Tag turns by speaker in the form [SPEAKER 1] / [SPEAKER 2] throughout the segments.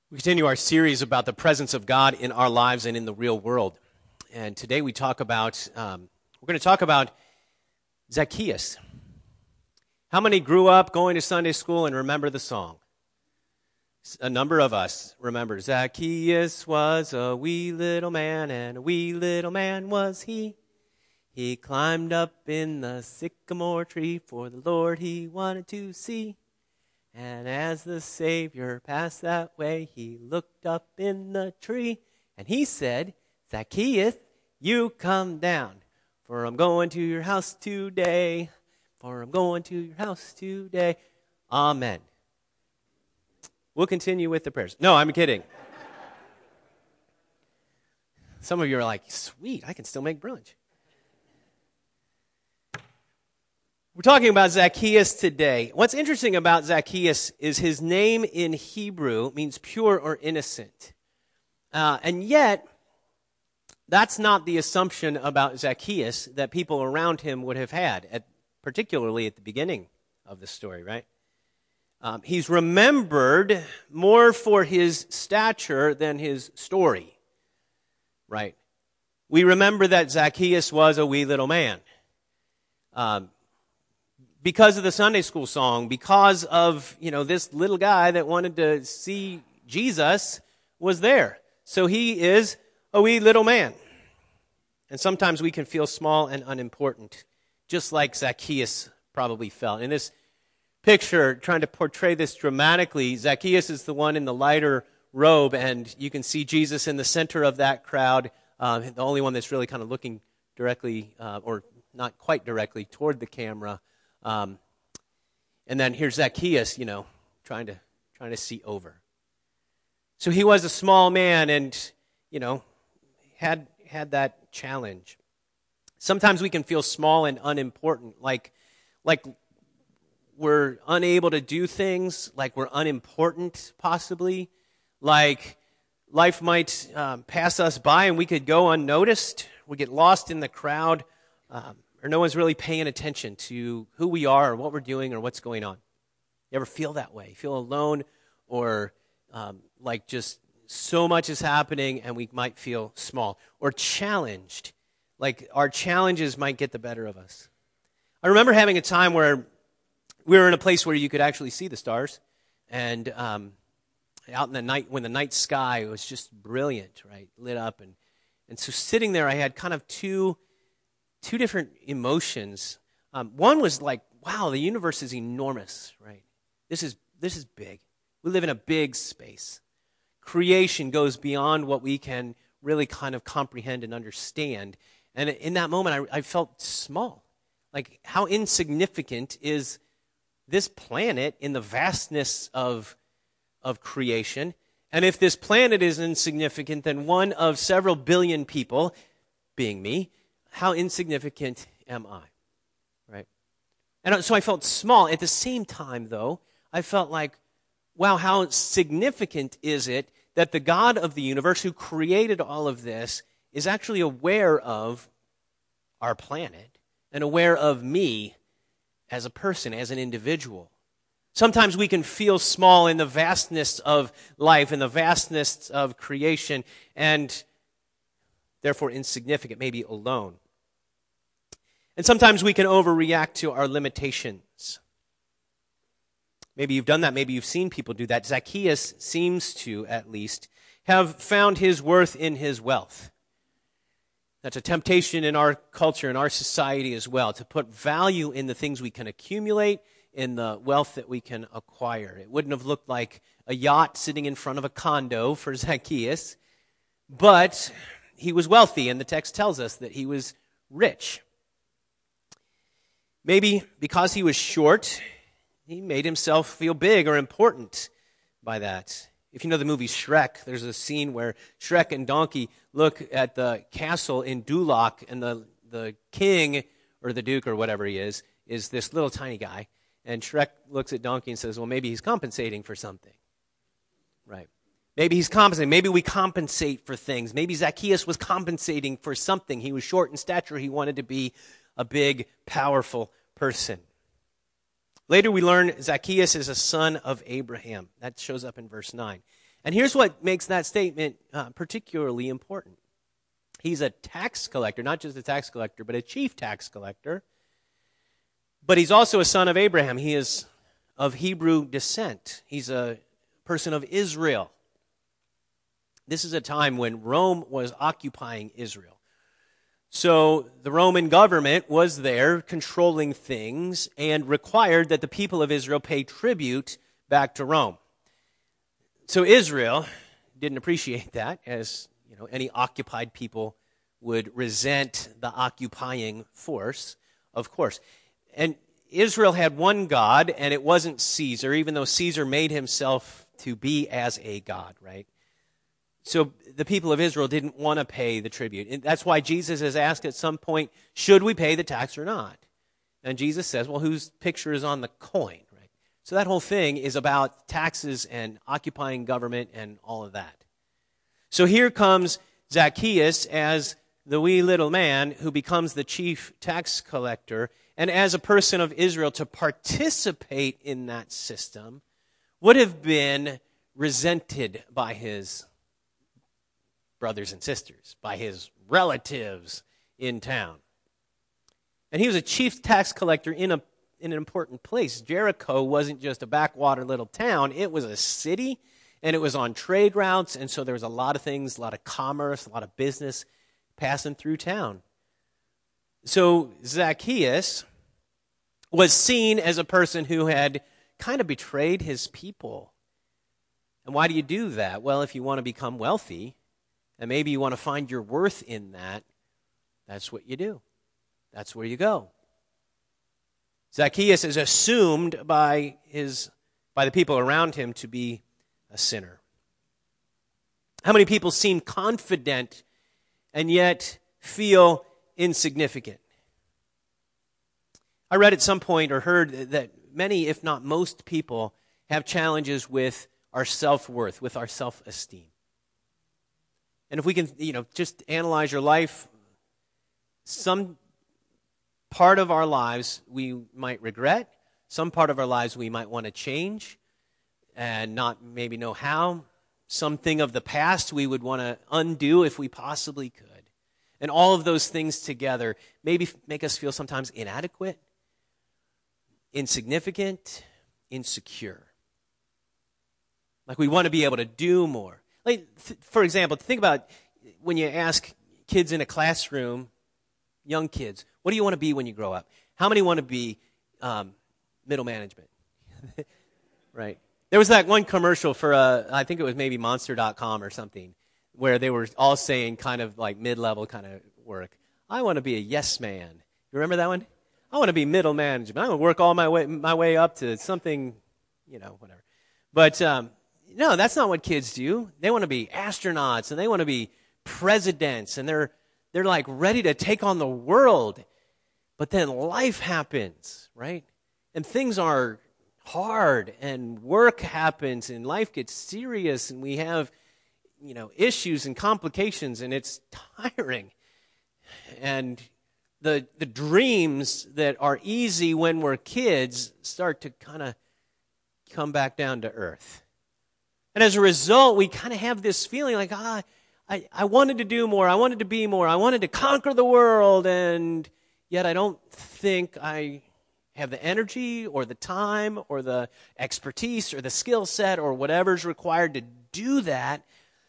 [SPEAKER 1] We continue our series about the presence of God in our lives and in the real world. And today we're going to talk about Zacchaeus. How many grew up going to Sunday school and remember the song? A number of us remember. Zacchaeus was a wee little man, and a wee little man was he. He climbed up in the sycamore tree, for the Lord he wanted to see. And as the Savior passed that way, he looked up in the tree, and he said, Zacchaeus, you come down, for I'm going to your house today. For I'm going to your house today. Amen. We'll continue with the prayers. No, I'm kidding. Some of you are like, sweet, I can still make brunch. We're talking about Zacchaeus today. What's interesting about Zacchaeus is his name in Hebrew means pure or innocent. And yet, that's not the assumption about Zacchaeus that people around him would have had, particularly at the beginning of the story, right? He's remembered more for his stature than his story, right? We remember that Zacchaeus was a wee little man. Because of the Sunday school song, because of, this little guy that wanted to see Jesus was there. So he is a wee little man. And sometimes we can feel small and unimportant, just like Zacchaeus probably felt. In this picture, trying to portray this dramatically, Zacchaeus is the one in the lighter robe, and you can see Jesus in the center of that crowd, the only one that's really kind of looking directly, or not quite directly, toward the camera. And then here's Zacchaeus, trying to see over. So he was a small man and, had that challenge. Sometimes we can feel small and unimportant, like we're unable to do things, like we're unimportant possibly, like life might pass us by and we could go unnoticed. We get lost in the crowd, or no one's really paying attention to who we are or what we're doing or what's going on. You ever feel that way? Feel alone or like just so much is happening and we might feel small or challenged, like our challenges might get the better of us. I remember having a time where we were in a place where you could actually see the stars, and out in the night, when the night sky was just brilliant, right, lit up. And so sitting there, I had kind of two different emotions. One was like, wow, the universe is enormous, right? This is big. We live in a big space. Creation goes beyond what we can really kind of comprehend and understand. And in that moment, I felt small. Like, how insignificant is this planet in the vastness of creation? And if this planet is insignificant, then one of several billion people, being me, how insignificant am I, right? And so I felt small. At the same time, though, I felt like, wow, how significant is it that the God of the universe who created all of this is actually aware of our planet and aware of me as a person, as an individual. Sometimes we can feel small in the vastness of life, in the vastness of creation, and therefore insignificant, maybe alone. And sometimes we can overreact to our limitations. Maybe you've done that. Maybe you've seen people do that. Zacchaeus seems to, at least, have found his worth in his wealth. That's a temptation in our culture, in our society as well, to put value in the things we can accumulate, in the wealth that we can acquire. It wouldn't have looked like a yacht sitting in front of a condo for Zacchaeus, but he was wealthy, and the text tells us that he was rich. Maybe because he was short, he made himself feel big or important by that. If you know the movie Shrek, there's a scene where Shrek and Donkey look at the castle in Duloc, and the king, or the duke, or whatever he is this little tiny guy. And Shrek looks at Donkey and says, well, maybe he's compensating for something. Right. Maybe he's compensating. Maybe we compensate for things. Maybe Zacchaeus was compensating for something. He was short in stature. He wanted to be a big, powerful person. Later we learn Zacchaeus is a son of Abraham. That shows up in verse 9. And here's what makes that statement particularly important. He's a tax collector, not just a tax collector, but a chief tax collector. But he's also a son of Abraham. He is of Hebrew descent. He's a person of Israel. This is a time when Rome was occupying Israel. So the Roman government was there controlling things and required that the people of Israel pay tribute back to Rome. So Israel didn't appreciate that, as any occupied people would resent the occupying force, of course. And Israel had one God, and it wasn't Caesar, even though Caesar made himself to be as a god, right? So the people of Israel didn't want to pay the tribute. And that's why Jesus is asked at some point, should we pay the tax or not? And Jesus says, well, whose picture is on the coin, right? So that whole thing is about taxes and occupying government and all of that. So here comes Zacchaeus as the wee little man who becomes the chief tax collector. And as a person of Israel, to participate in that system would have been resented by his brothers and sisters, by his relatives in town. And he was a chief tax collector in an important place. Jericho wasn't just a backwater little town. It was a city, and it was on trade routes, and so there was a lot of things, a lot of commerce, a lot of business passing through town. So Zacchaeus was seen as a person who had kind of betrayed his people. And why do you do that? Well, if you want to become wealthy, and maybe you want to find your worth in that, that's what you do. That's where you go. Zacchaeus is assumed by the people around him to be a sinner. How many people seem confident and yet feel insignificant? I read at some point or heard that many, if not most people, have challenges with our self-worth, with our self-esteem. And if we can, just analyze your life, some part of our lives we might regret, some part of our lives we might want to change and not maybe know how. Something of the past we would want to undo if we possibly could. And all of those things together maybe make us feel sometimes inadequate, insignificant, insecure. Like we want to be able to do more. Like, for example, think about when you ask kids in a classroom, young kids, what do you want to be when you grow up? How many want to be middle management? Right. There was that one commercial for, I think it was maybe Monster.com or something, where they were all saying kind of like mid-level kind of work. I want to be a yes man. You remember that one? I want to be middle management. I want to work all my way up to something, whatever. But no, that's not what kids do. They want to be astronauts and they want to be presidents and they're like ready to take on the world. But then life happens, right? And things are hard and work happens and life gets serious and we have, issues and complications and it's tiring. And the dreams that are easy when we're kids start to kind of come back down to earth. And as a result, we kind of have this feeling like, I wanted to do more, I wanted to be more, I wanted to conquer the world, and yet I don't think I have the energy or the time or the expertise or the skill set or whatever's required to do that.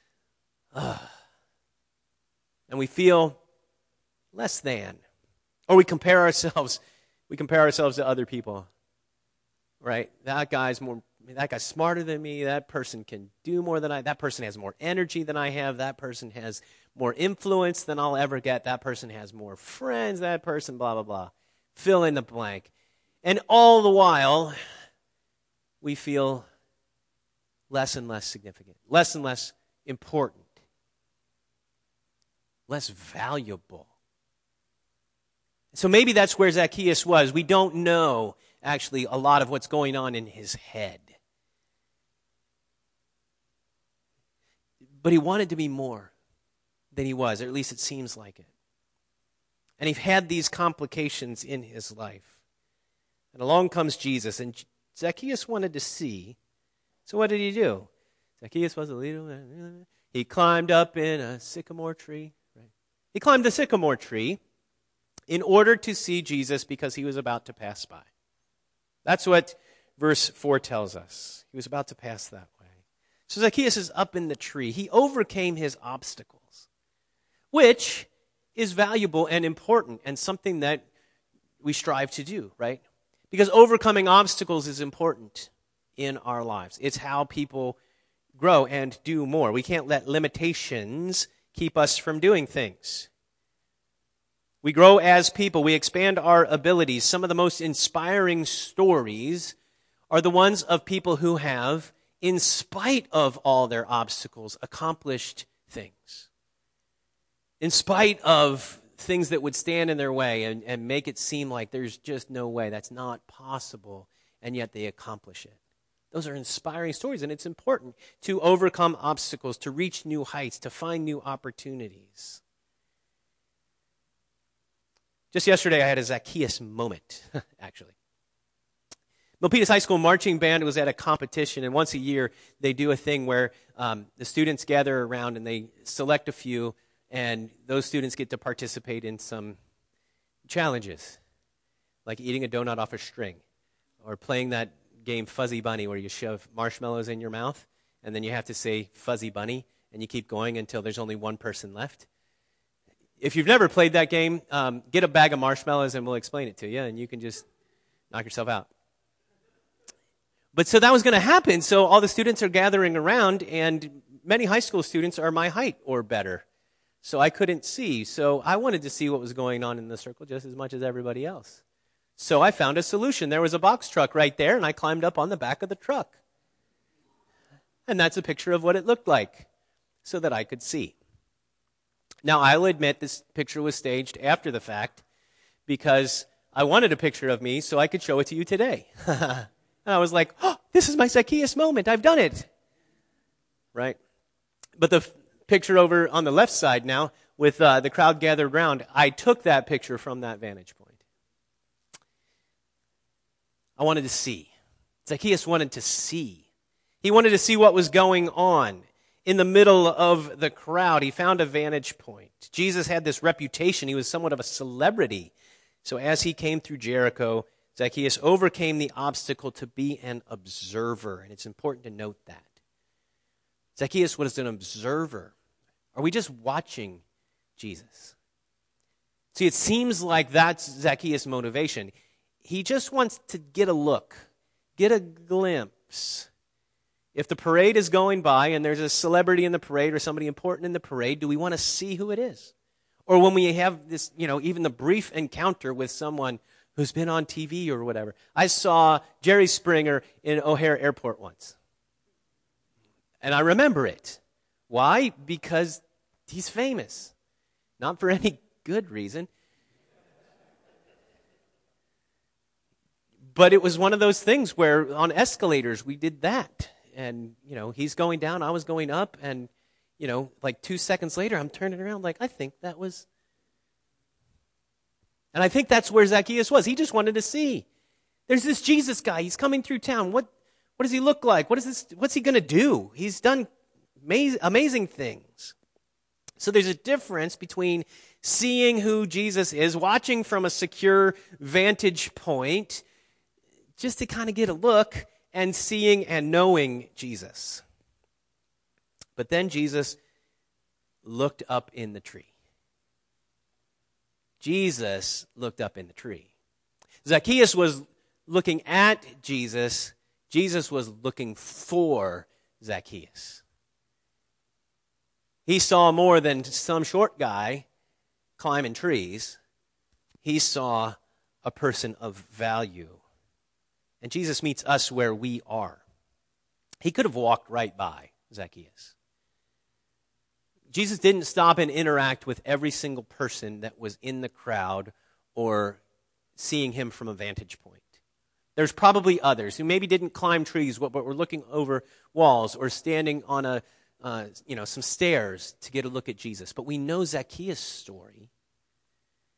[SPEAKER 1] And we feel less than. Or we compare ourselves to other people. Right? That guy's smarter than me. That person can do more than that person has more energy than I have. That person has more influence than I'll ever get. That person has more friends. That person, blah, blah, blah. Fill in the blank. And all the while, we feel less and less significant, less and less important, less valuable. So maybe that's where Zacchaeus was. We don't know, actually, a lot of what's going on in his head. But he wanted to be more than he was, or at least it seems like it. And he had these complications in his life. And along comes Jesus, and Zacchaeus wanted to see. So what did he do? Zacchaeus was a leader. He climbed up in a sycamore tree. Right? He climbed the sycamore tree in order to see Jesus because he was about to pass by. That's what verse 4 tells us. He was about to pass that way. So Zacchaeus is up in the tree. He overcame his obstacles, which is valuable and important and something that we strive to do, right? Because overcoming obstacles is important in our lives. It's how people grow and do more. We can't let limitations keep us from doing things. We grow as people. We expand our abilities. Some of the most inspiring stories are the ones of people who have, in spite of all their obstacles, accomplished things. In spite of things that would stand in their way and make it seem like there's just no way, that's not possible, and yet they accomplish it. Those are inspiring stories, and it's important to overcome obstacles, to reach new heights, to find new opportunities. Just yesterday, I had a Zacchaeus moment, actually. Milpitas High School marching band was at a competition, and once a year, they do a thing where the students gather around and they select a few, and those students get to participate in some challenges, like eating a donut off a string, or playing that game Fuzzy Bunny where you shove marshmallows in your mouth, and then you have to say Fuzzy Bunny, and you keep going until there's only one person left. If you've never played that game, get a bag of marshmallows and we'll explain it to you, and you can just knock yourself out. But so that was going to happen, so all the students are gathering around, and many high school students are my height or better. So I couldn't see, so I wanted to see what was going on in the circle just as much as everybody else. So I found a solution. There was a box truck right there, and I climbed up on the back of the truck. And that's a picture of what it looked like, so that I could see. Now, I'll admit this picture was staged after the fact, because I wanted a picture of me so I could show it to you today. And I was like, oh, this is my Zacchaeus moment. I've done it. Right? But the picture over on the left side now, with the crowd gathered around, I took that picture from that vantage point. I wanted to see. Zacchaeus wanted to see. He wanted to see what was going on. In the middle of the crowd, he found a vantage point. Jesus had this reputation. He was somewhat of a celebrity. So as he came through Jericho, Zacchaeus overcame the obstacle to be an observer. And it's important to note that. Zacchaeus was an observer. Are we just watching Jesus? See, it seems like that's Zacchaeus' motivation. He just wants to get a look, get a glimpse. If the parade is going by and there's a celebrity in the parade or somebody important in the parade, do we want to see who it is? Or when we have this, even the brief encounter with someone who's been on TV or whatever. I saw Jerry Springer in O'Hare Airport once. And I remember it. Why? Because he's famous. Not for any good reason. But it was one of those things where on escalators we did that. And, he's going down, I was going up, and, like 2 seconds later, I'm turning around like, I think that was... And I think that's where Zacchaeus was. He just wanted to see. There's this Jesus guy. He's coming through town. What does he look like? What's he going to do? He's done amazing things. So there's a difference between seeing who Jesus is, watching from a secure vantage point, just to kind of get a look, and seeing and knowing Jesus. But then Jesus looked up in the tree. Jesus looked up in the tree. Zacchaeus was looking at Jesus. Jesus was looking for Zacchaeus. He saw more than some short guy climbing trees. He saw a person of value. And Jesus meets us where we are. He could have walked right by Zacchaeus. Jesus didn't stop and interact with every single person that was in the crowd or seeing him from a vantage point. There's probably others who maybe didn't climb trees, but were looking over walls or standing on some stairs to get a look at Jesus. But we know Zacchaeus' story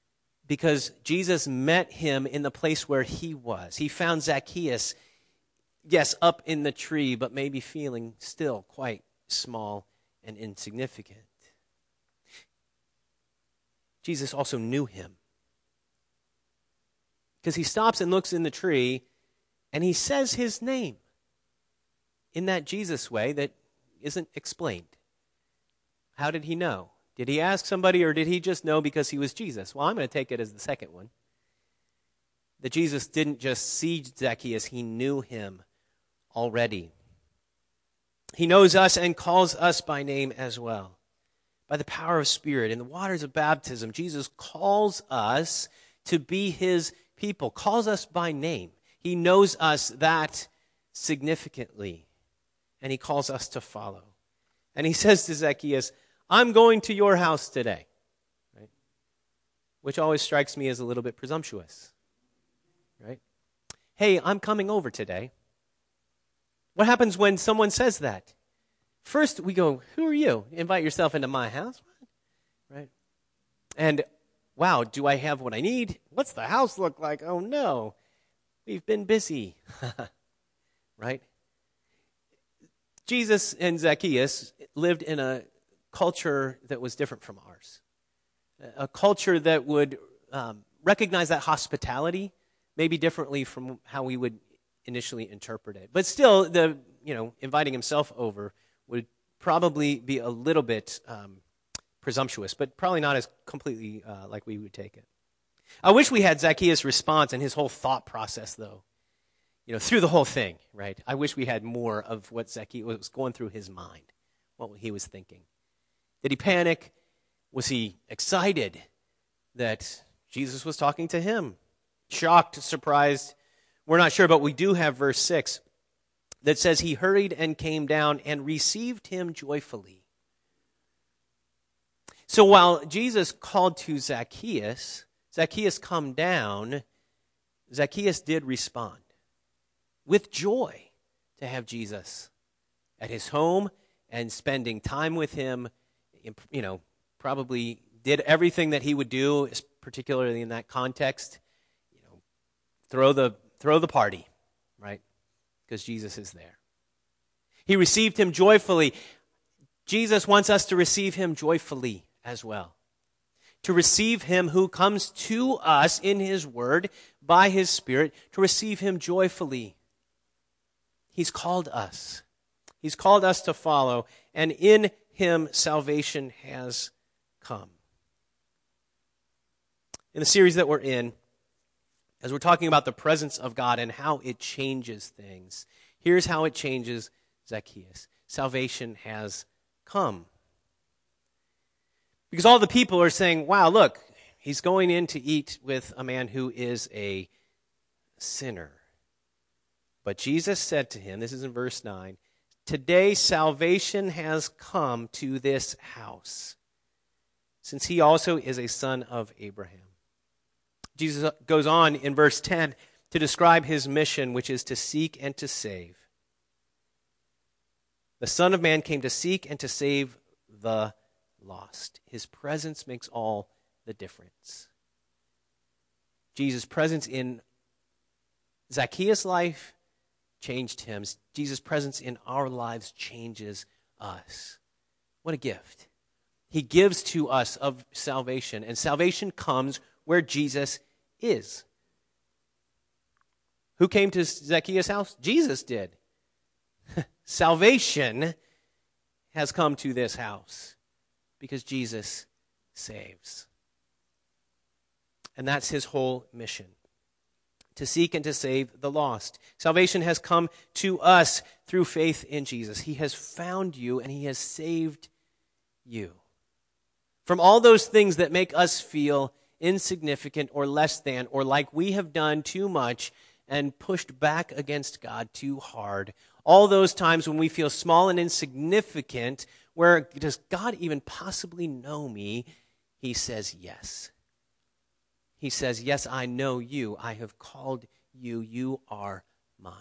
[SPEAKER 1] because Jesus met him in the place where he was. He found Zacchaeus yes, up in the tree, but maybe feeling still quite small and insignificant. Jesus also knew him, because he stops and looks in the tree, and he says his name in that Jesus way that isn't explained. How did he know? Did he ask somebody, or did he just know because he was Jesus? Well, I'm going to take it as the second one. That Jesus didn't just see Zacchaeus, he knew him already. He knows us and calls us by name as well. By the power of Spirit, in the waters of baptism, Jesus calls us to be his people, calls us by name. He knows us that significantly, and he calls us to follow. And he says to Zacchaeus, I'm going to your house today, right? Which always strikes me as a little bit presumptuous, right? Hey, I'm coming over today. What happens when someone says that? First, we go, who are you? Invite yourself into my house, right? And, wow, do I have what I need? What's the house look like? Oh, no, we've been busy, right? Jesus and Zacchaeus lived in a culture that was different from ours, a culture that would recognize that hospitality maybe differently from how we would initially interpret it. But still, inviting himself over would probably be a little bit presumptuous, but probably not as completely like we would take it. I wish we had Zacchaeus' response and his whole thought process, though, through the whole thing, right? I wish we had more of what Zacchaeus was going through his mind, what he was thinking. Did he panic? Was he excited that Jesus was talking to him? Shocked, surprised? We're not sure, but we do have verse 6 that says he hurried and came down and received him joyfully. So while Jesus called to Zacchaeus, come down, Zacchaeus did respond with joy to have Jesus at his home and spending time with him. Probably did everything that he would do, particularly in that context. Throw the party, right? Because Jesus is there. He received him joyfully. Jesus wants us to receive him joyfully as well. To receive him who comes to us in his word by his Spirit, to receive him joyfully. He's called us. He's called us to follow, and in him salvation has come. In the series that we're in, as we're talking about the presence of God and how it changes things, here's how it changes Zacchaeus. Salvation has come. Because all the people are saying, wow, look, he's going in to eat with a man who is a sinner. But Jesus said to him, this is in verse 9, today salvation has come to this house, since he also is a son of Abraham. Jesus goes on in verse 10 to describe his mission, which is to seek and to save. The Son of Man came to seek and to save the lost. His presence makes all the difference. Jesus' presence in Zacchaeus' life changed him. Jesus' presence in our lives changes us. What a gift. He gives to us of salvation, and salvation comes where Jesus is. Who came to Zacchaeus' house? Jesus did. Salvation has come to this house because Jesus saves. And that's his whole mission, to seek and to save the lost. Salvation has come to us through faith in Jesus. He has found you and he has saved you from all those things that make us feel insignificant or less than, or like we have done too much and pushed back against God too hard. All those times when we feel small and insignificant, where does God even possibly know me? He says yes. He says, yes, I know you. I have called you. You are mine.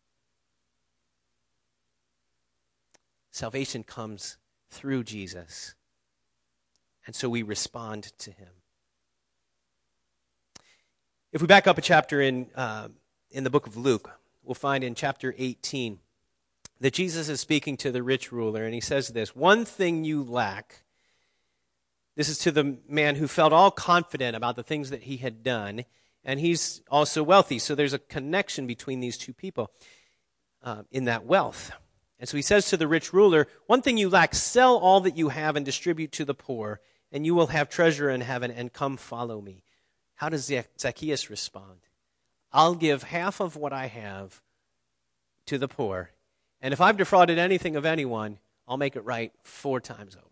[SPEAKER 1] Salvation comes through Jesus, and so we respond to him. If we back up a chapter in the book of Luke, we'll find in chapter 18 that Jesus is speaking to the rich ruler, and he says this, "One thing you lack," this is to the man who felt all confident about the things that he had done, and he's also wealthy. So there's a connection between these two people in that wealth. And so he says to the rich ruler, "One thing you lack, sell all that you have and distribute to the poor, and you will have treasure in heaven, and come follow me." How does Zacchaeus respond? "I'll give half of what I have to the poor, and if I've defrauded anything of anyone, I'll make it right 4 times over."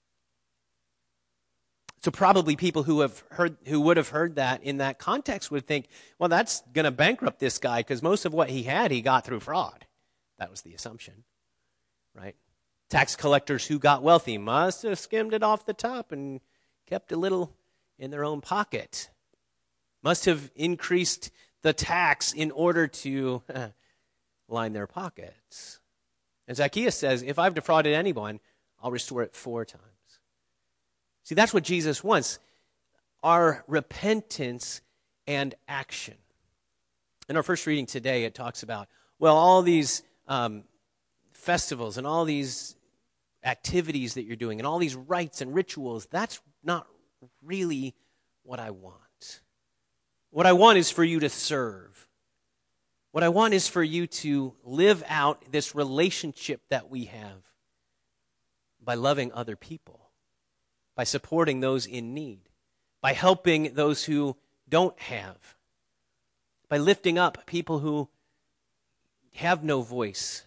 [SPEAKER 1] So probably people who would have heard that in that context would think, well, that's going to bankrupt this guy because most of what he had, he got through fraud. That was the assumption, right? Tax collectors who got wealthy must have skimmed it off the top and kept a little in their own pocket. Must have increased the tax in order to line their pockets. And Zacchaeus says, if I've defrauded anyone, I'll restore it 4 times. See, that's what Jesus wants, our repentance and action. In our first reading today, it talks about, well, all these festivals and all these activities that you're doing and all these rites and rituals, that's not really what I want. What I want is for you to serve. What I want is for you to live out this relationship that we have by loving other people, by supporting those in need, by helping those who don't have, by lifting up people who have no voice,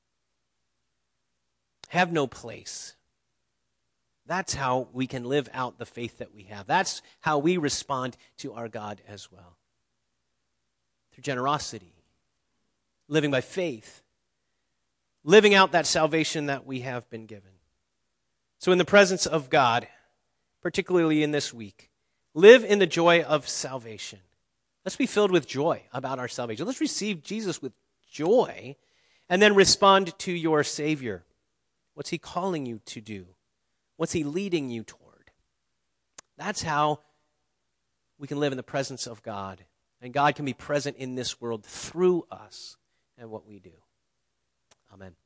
[SPEAKER 1] have no place. That's how we can live out the faith that we have. That's how we respond to our God as well. Through generosity, living by faith, living out that salvation that we have been given. So in the presence of God, particularly in this week, live in the joy of salvation. Let's be filled with joy about our salvation. Let's receive Jesus with joy and then respond to your Savior. What's he calling you to do? What's he leading you toward? That's how we can live in the presence of God. And God can be present in this world through us and what we do. Amen.